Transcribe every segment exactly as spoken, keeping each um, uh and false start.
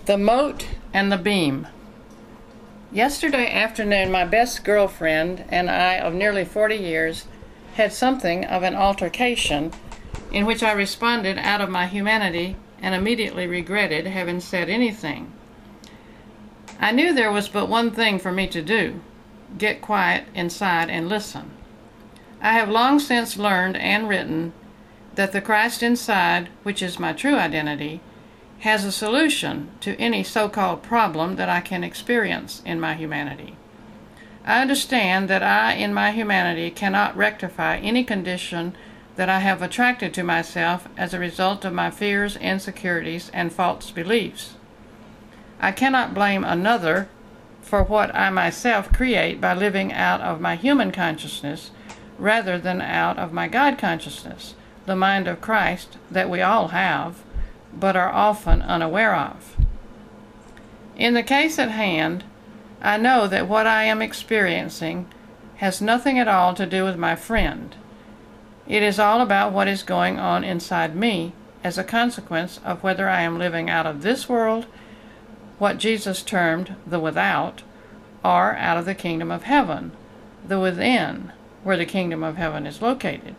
The Mote and the Beam. Yesterday afternoon, my best girlfriend and I of nearly forty years had something of an altercation in which I responded out of my humanity and immediately regretted having said anything. I knew there was but one thing for me to do: get quiet inside and listen. I have long since learned and written that the Christ inside, which is my true identity, has a solution to any so-called problem that I can experience in my humanity. I understand that I, in my humanity, cannot rectify any condition that I have attracted to myself as a result of my fears, insecurities, and false beliefs. I cannot blame another for what I myself create by living out of my human consciousness rather than out of my God consciousness, the mind of Christ that we all have, but are often unaware of. In the case at hand, I know that what I am experiencing has nothing at all to do with my friend. It is all about what is going on inside me as a consequence of whether I am living out of this world, what Jesus termed the without, or out of the kingdom of heaven, the within, where the kingdom of heaven is located.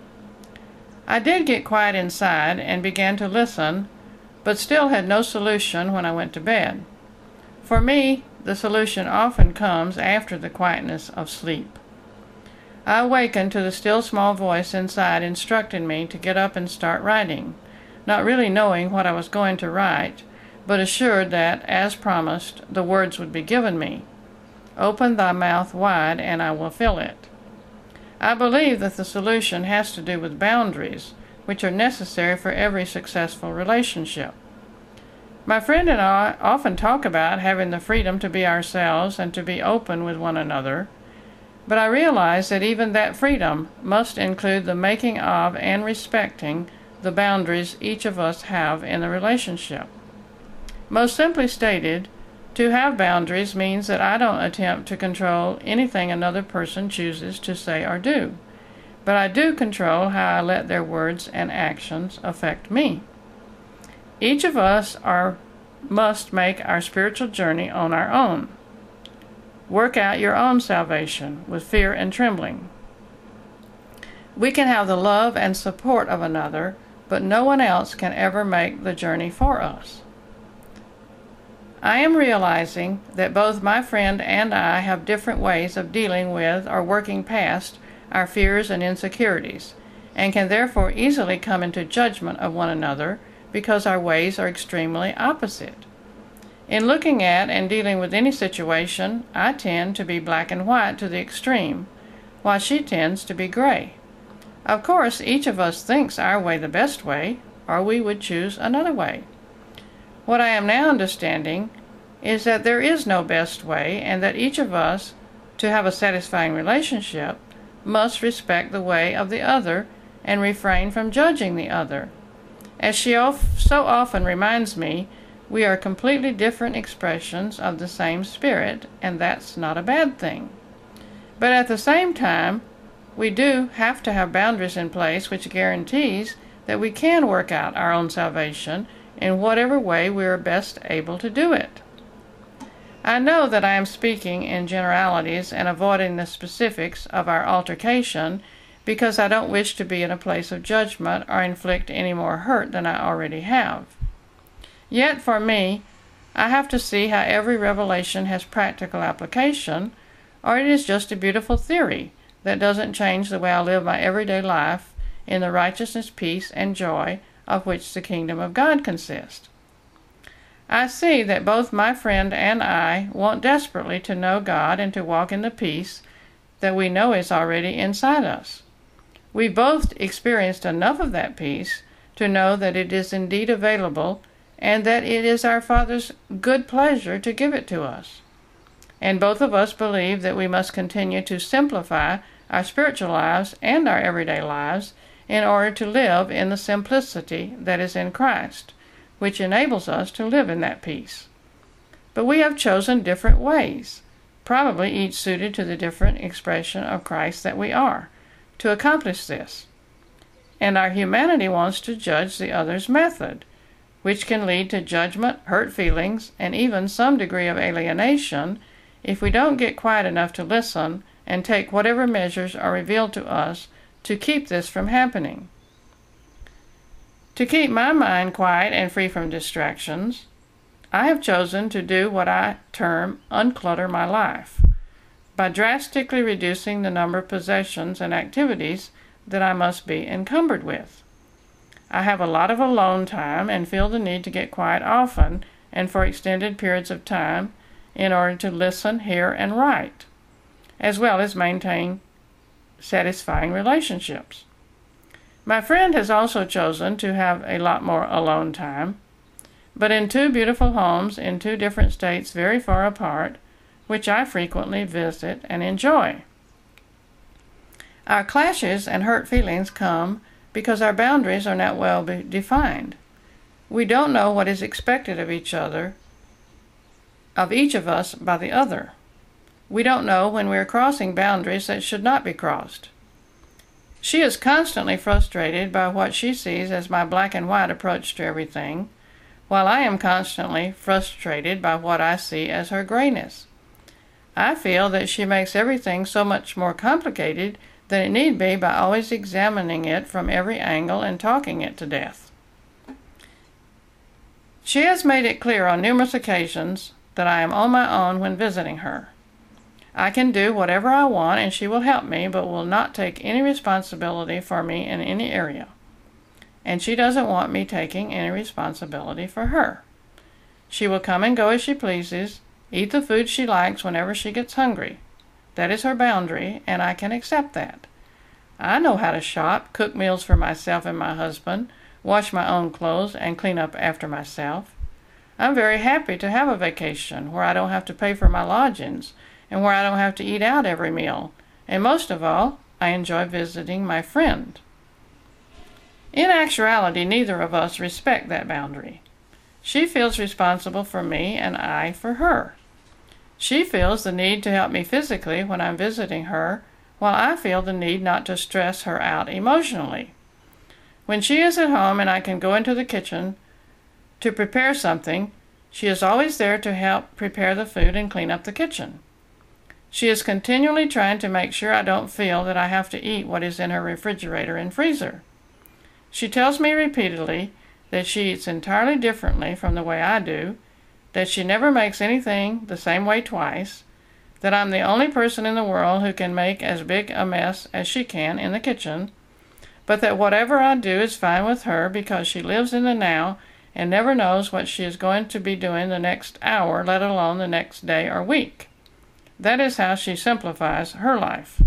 I did get quiet inside and began to listen, but still had no solution when I went to bed. For me, the solution often comes after the quietness of sleep. I awakened to the still small voice inside instructing me to get up and start writing, not really knowing what I was going to write, but assured that, as promised, the words would be given me. Open thy mouth wide, and I will fill it. I believe that the solution has to do with boundaries, which are necessary for every successful relationship. My friend and I often talk about having the freedom to be ourselves and to be open with one another, but I realize that even that freedom must include the making of and respecting the boundaries each of us have in the relationship. Most simply stated, to have boundaries means that I don't attempt to control anything another person chooses to say or do, but I do control how I let their words and actions affect me. Each of us are, must make our spiritual journey on our own. Work out your own salvation with fear and trembling. We can have the love and support of another, but no one else can ever make the journey for us. I am realizing that both my friend and I have different ways of dealing with or working past our fears and insecurities, and can therefore easily come into judgment of one another because our ways are extremely opposite. In looking at and dealing with any situation, I tend to be black and white to the extreme, while she tends to be gray. Of course, each of us thinks our way the best way, or we would choose another way. What I am now understanding is that there is no best way, and that each of us, to have a satisfying relationship, must respect the way of the other and refrain from judging the other. As she of, so often reminds me, we are completely different expressions of the same spirit, and that's not a bad thing. But at the same time, we do have to have boundaries in place which guarantees that we can work out our own salvation in whatever way we are best able to do it. I know that I am speaking in generalities and avoiding the specifics of our altercation because I don't wish to be in a place of judgment or inflict any more hurt than I already have. Yet for me, I have to see how every revelation has practical application, or it is just a beautiful theory that doesn't change the way I live my everyday life in the righteousness, peace, and joy of which the kingdom of God consists. I see that both my friend and I want desperately to know God and to walk in the peace that we know is already inside us. We both experienced enough of that peace to know that it is indeed available and that it is our Father's good pleasure to give it to us. And both of us believe that we must continue to simplify our spiritual lives and our everyday lives in order to live in the simplicity that is in Christ, which enables us to live in that peace. But we have chosen different ways, probably each suited to the different expression of Christ that we are, to accomplish this. And our humanity wants to judge the other's method, which can lead to judgment, hurt feelings, and even some degree of alienation if we don't get quiet enough to listen and take whatever measures are revealed to us to keep this from happening. To keep my mind quiet and free from distractions, I have chosen to do what I term unclutter my life by drastically reducing the number of possessions and activities that I must be encumbered with. I have a lot of alone time and feel the need to get quiet often and for extended periods of time in order to listen, hear, and write, as well as maintain satisfying relationships. My friend has also chosen to have a lot more alone time, but in two beautiful homes in two different states very far apart, which I frequently visit and enjoy. Our clashes and hurt feelings come because our boundaries are not well defined. We don't know what is expected of each other, of each of us by the other. We don't know when we are crossing boundaries that should not be crossed. She is constantly frustrated by what she sees as my black and white approach to everything, while I am constantly frustrated by what I see as her grayness. I feel that she makes everything so much more complicated than it need be by always examining it from every angle and talking it to death. She has made it clear on numerous occasions that I am on my own when visiting her. I can do whatever I want and she will help me, but will not take any responsibility for me in any area. And she doesn't want me taking any responsibility for her. She will come and go as she pleases, eat the food she likes whenever she gets hungry. That is her boundary, and I can accept that. I know how to shop, cook meals for myself and my husband, wash my own clothes, and clean up after myself. I'm very happy to have a vacation where I don't have to pay for my lodgings and where I don't have to eat out every meal. And most of all, I enjoy visiting my friend. In actuality, neither of us respect that boundary. She feels responsible for me and I for her. She feels the need to help me physically when I'm visiting her, while I feel the need not to stress her out emotionally. When she is at home and I can go into the kitchen to prepare something, she is always there to help prepare the food and clean up the kitchen. She is continually trying to make sure I don't feel that I have to eat what is in her refrigerator and freezer. She tells me repeatedly that she eats entirely differently from the way I do, that she never makes anything the same way twice, that I'm the only person in the world who can make as big a mess as she can in the kitchen, but that whatever I do is fine with her because she lives in the now and never knows what she is going to be doing the next hour, let alone the next day or week. That is how she simplifies her life.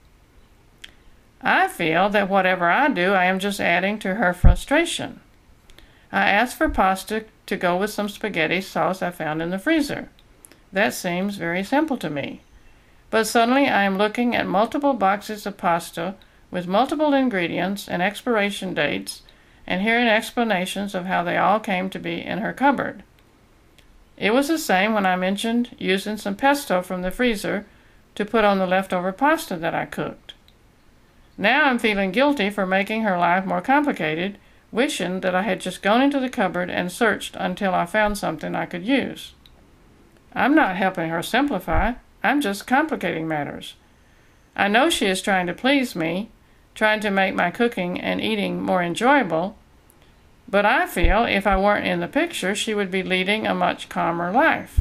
I feel that whatever I do, I am just adding to her frustration. I asked for pasta to go with some spaghetti sauce I found in the freezer. That seems very simple to me. But suddenly I am looking at multiple boxes of pasta with multiple ingredients and expiration dates and hearing explanations of how they all came to be in her cupboard. It was the same when I mentioned using some pesto from the freezer to put on the leftover pasta that I cooked. Now I'm feeling guilty for making her life more complicated, wishing that I had just gone into the cupboard and searched until I found something I could use. I'm not helping her simplify, I'm just complicating matters. I know she is trying to please me, trying to make my cooking and eating more enjoyable, but I feel if I weren't in the picture, she would be leading a much calmer life.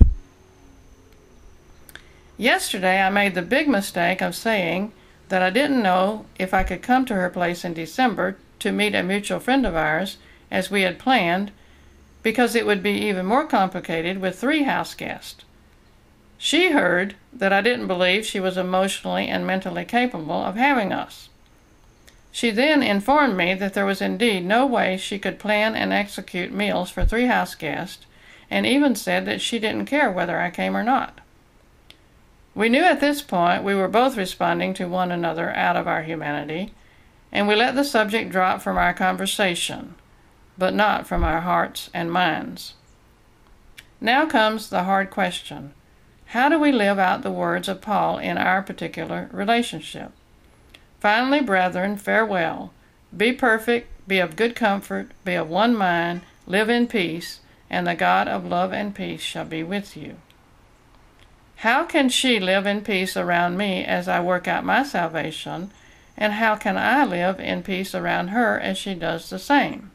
Yesterday, I made the big mistake of saying that I didn't know if I could come to her place in December to meet a mutual friend of ours, as we had planned, because it would be even more complicated with three house guests. She heard that I didn't believe she was emotionally and mentally capable of having us. She then informed me that there was indeed no way she could plan and execute meals for three house guests, and even said that she didn't care whether I came or not. We knew at this point we were both responding to one another out of our humanity, and we let the subject drop from our conversation, but not from our hearts and minds. Now comes the hard question. How do we live out the words of Paul in our particular relationship? Finally, brethren, farewell. Be perfect, be of good comfort, be of one mind. Live in peace, and the God of love and peace shall be with you. How can she live in peace around me as I work out my salvation, and how can I live in peace around her as she does the same?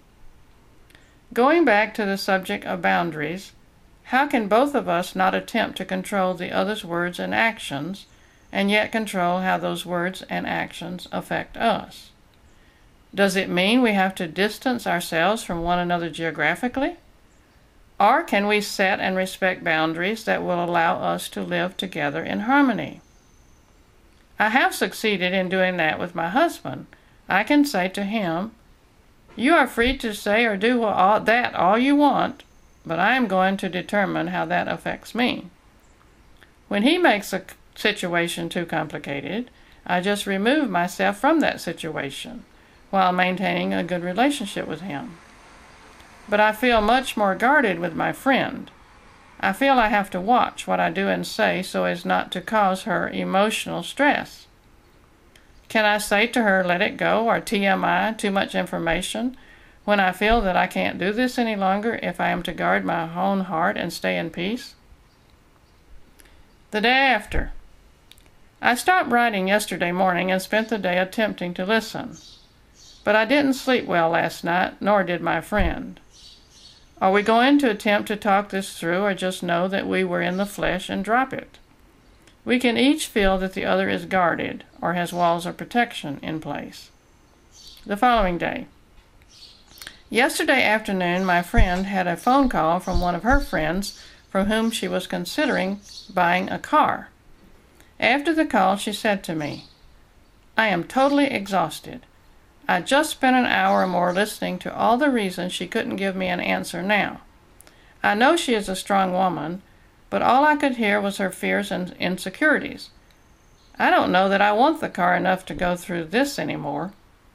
Going back to the subject of boundaries, how can both of us not attempt to control the other's words and actions, and yet control how those words and actions affect us? Does it mean we have to distance ourselves from one another geographically? Or can we set and respect boundaries that will allow us to live together in harmony? I have succeeded in doing that with my husband. I can say to him, "You are free to say or do all that all you want, but I am going to determine how that affects me." When he makes a situation too complicated, I just remove myself from that situation while maintaining a good relationship with him. But I feel much more guarded with my friend. I feel I have to watch what I do and say so as not to cause her emotional stress. Can I say to her, "Let it go," or T M I, too much information, when I feel that I can't do this any longer if I am to guard my own heart and stay in peace? The day after. I stopped writing yesterday morning and spent the day attempting to listen. But I didn't sleep well last night, nor did my friend. Are we going to attempt to talk this through, or just know that we were in the flesh and drop it? We can each feel that the other is guarded or has walls of protection in place. The following day. Yesterday afternoon, my friend had a phone call from one of her friends from whom she was considering buying a car. After the call, she said to me, "I am totally exhausted. I just spent an hour or more listening to all the reasons she couldn't give me an answer now. I know she is a strong woman, but all I could hear was her fears and insecurities. I don't know that I want the car enough to go through this anymore."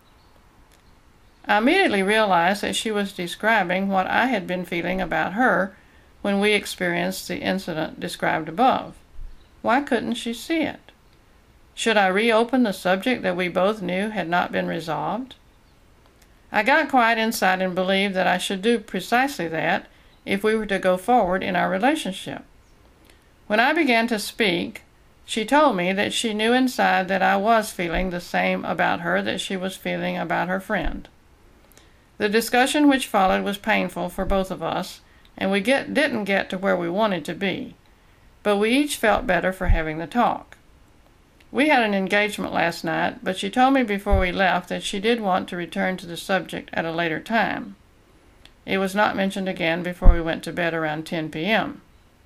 I immediately realized that she was describing what I had been feeling about her when we experienced the incident described above. Why couldn't she see it? Should I reopen the subject that we both knew had not been resolved? I got quiet inside and believed that I should do precisely that if we were to go forward in our relationship. When I began to speak, she told me that she knew inside that I was feeling the same about her that she was feeling about her friend. The discussion which followed was painful for both of us, and we get, didn't get to where we wanted to be, but we each felt better for having the talk. We had an engagement last night, but she told me before we left that she did want to return to the subject at a later time. It was not mentioned again before we went to bed around ten p.m.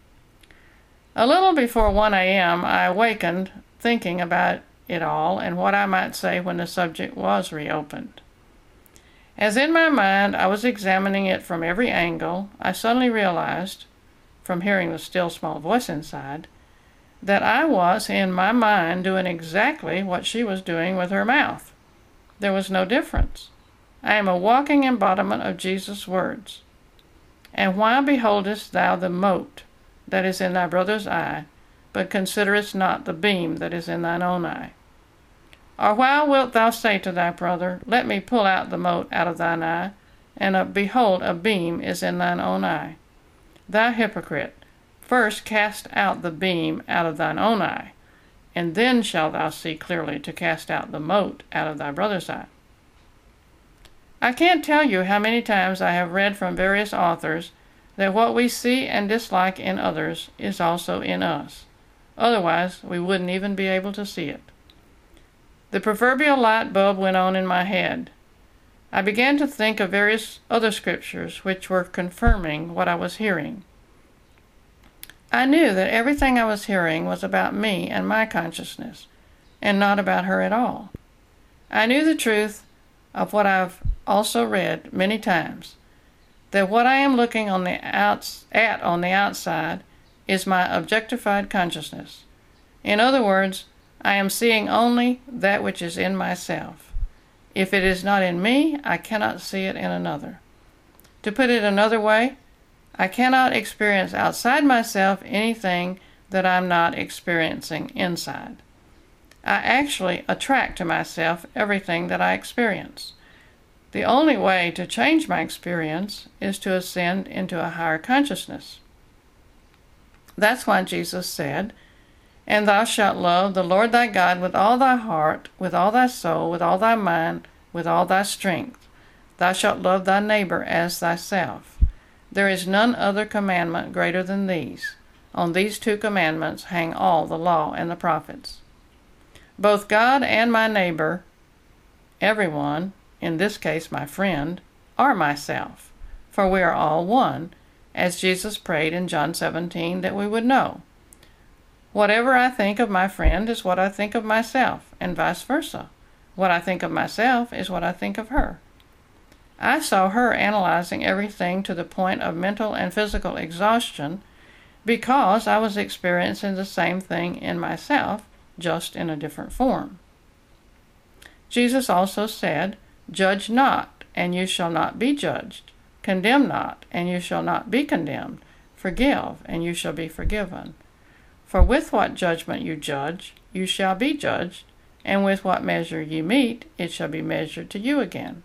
A little before one a.m., I awakened thinking about it all and what I might say when the subject was reopened. As in my mind I was examining it from every angle, I suddenly realized, from hearing the still small voice inside, that I was, in my mind, doing exactly what she was doing with her mouth. There was no difference. I am a walking embodiment of Jesus' words. "And why beholdest thou the mote that is in thy brother's eye, but considerest not the beam that is in thine own eye? Or why wilt thou say to thy brother, Let me pull out the mote out of thine eye, and uh, behold, a beam is in thine own eye? Thou hypocrite, first cast out the beam out of thine own eye, and then shalt thou see clearly to cast out the mote out of thy brother's eye." I can't tell you how many times I have read from various authors that what we see and dislike in others is also in us. Otherwise, we wouldn't even be able to see it. The proverbial light bulb went on in my head. I began to think of various other scriptures which were confirming what I was hearing. I knew that everything I was hearing was about me and my consciousness, and not about her at all. I knew the truth of what I've also read many times, that what I am looking on the outs- at on the outside is my objectified consciousness. In other words, I am seeing only that which is in myself. If it is not in me, I cannot see it in another. To put it another way, I cannot experience outside myself anything that I'm not experiencing inside. I actually attract to myself everything that I experience. The only way to change my experience is to ascend into a higher consciousness. That's why Jesus said, "And thou shalt love the Lord thy God with all thy heart, with all thy soul, with all thy mind, with all thy strength. Thou shalt love thy neighbor as thyself. There is none other commandment greater than these. On these two commandments hang all the law and the prophets." Both God and my neighbor, everyone, in this case my friend, are myself, for we are all one, as Jesus prayed in John seventeen that we would know. Whatever I think of my friend is what I think of myself, and vice versa. What I think of myself is what I think of her. I saw her analyzing everything to the point of mental and physical exhaustion because I was experiencing the same thing in myself, just in a different form. Jesus also said, "Judge not, and you shall not be judged. Condemn not, and you shall not be condemned. Forgive, and you shall be forgiven. For with what judgment you judge, you shall be judged, and with what measure you mete, it shall be measured to you again."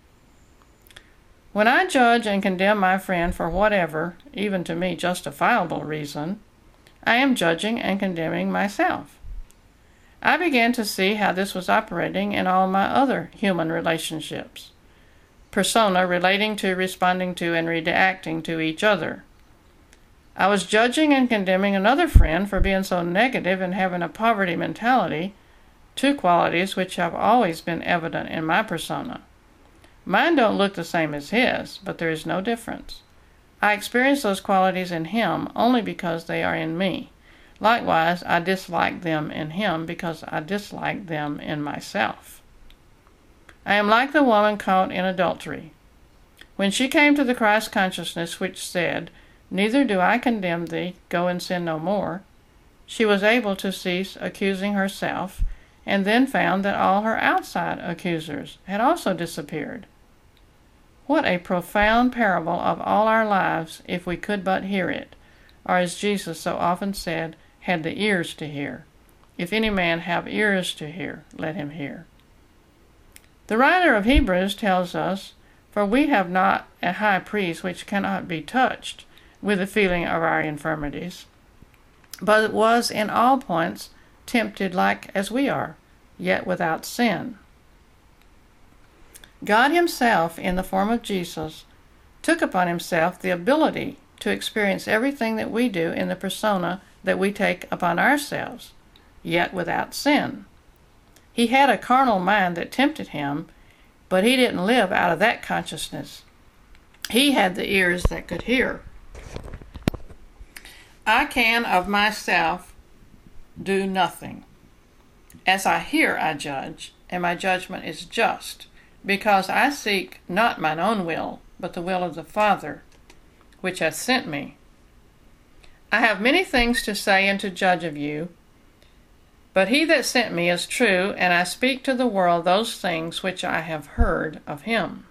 When I judge and condemn my friend for whatever, even to me justifiable reason, I am judging and condemning myself. I began to see how this was operating in all my other human relationships. Persona relating to, responding to, and reacting to each other. I was judging and condemning another friend for being so negative and having a poverty mentality, two qualities which have always been evident in my persona. Mine don't look the same as his, but there is no difference. I experience those qualities in him only because they are in me. Likewise, I dislike them in him because I dislike them in myself. I am like the woman caught in adultery. When she came to the Christ consciousness which said, "Neither do I condemn thee, go and sin no more," she was able to cease accusing herself, and then found that all her outside accusers had also disappeared. What a profound parable of all our lives if we could but hear it, or as Jesus so often said, had the ears to hear. If any man have ears to hear, let him hear. The writer of Hebrews tells us, "For we have not a high priest which cannot be touched with the feeling of our infirmities, but it was in all points tempted like as we are, yet without sin." God himself, in the form of Jesus, took upon himself the ability to experience everything that we do in the persona that we take upon ourselves, yet without sin. He had a carnal mind that tempted him, but he didn't live out of that consciousness. He had the ears that could hear. I can of myself do nothing. As I hear, I judge, and my judgment is just, because I seek not mine own will, but the will of the Father, which hath sent me. I have many things to say and to judge of you, but he that sent me is true, and I speak to the world those things which I have heard of him.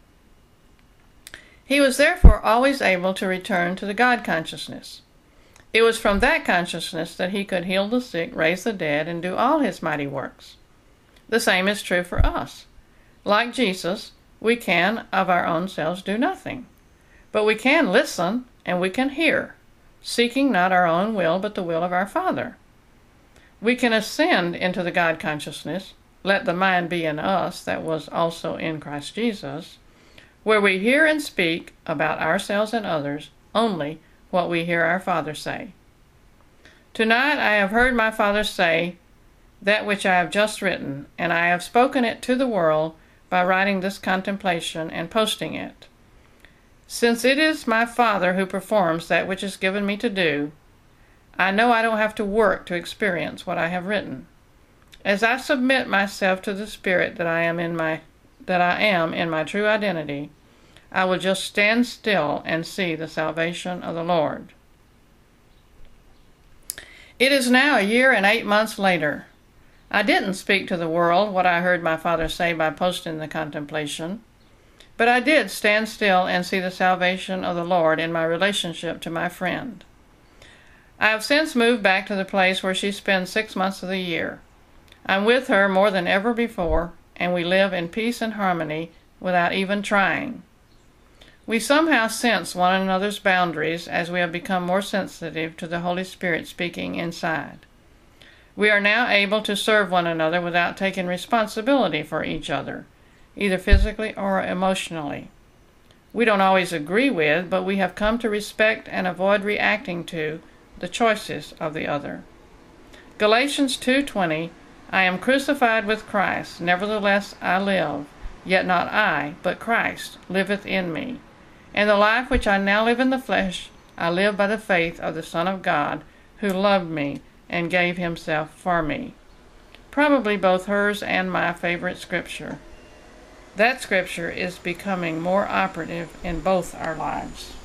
He was therefore always able to return to the God consciousness. It was from that consciousness that he could heal the sick, raise the dead, and do all his mighty works. The same is true for us. Like Jesus, we can of our own selves do nothing, but we can listen and we can hear, seeking not our own will but the will of our Father. We can ascend into the God consciousness, let the mind be in us that was also in Christ Jesus, where we hear and speak about ourselves and others only what we hear our Father say. Tonight I have heard my Father say that which I have just written, and I have spoken it to the world by writing this contemplation and posting it. Since it is my Father who performs that which is given me to do, I know I don't have to work to experience what I have written. As I submit myself to the Spirit that I am in my that I am in my true identity, I will just stand still and see the salvation of the Lord. It is now a year and eight months later. I didn't speak to the world what I heard my Father say by posting the contemplation, but I did stand still and see the salvation of the Lord in my relationship to my friend. I have since moved back to the place where she spends six months of the year. I'm with her more than ever before, and we live in peace and harmony without even trying. We somehow sense one another's boundaries as we have become more sensitive to the Holy Spirit speaking inside. We are now able to serve one another without taking responsibility for each other, either physically or emotionally. We don't always agree with, but we have come to respect and avoid reacting to the choices of the other. Galatians two twenty, I am crucified with Christ, nevertheless I live, yet not I, but Christ liveth in me. And the life which I now live in the flesh, I live by the faith of the Son of God, who loved me and gave himself for me. Probably both hers and my favorite scripture. That scripture is becoming more operative in both our lives.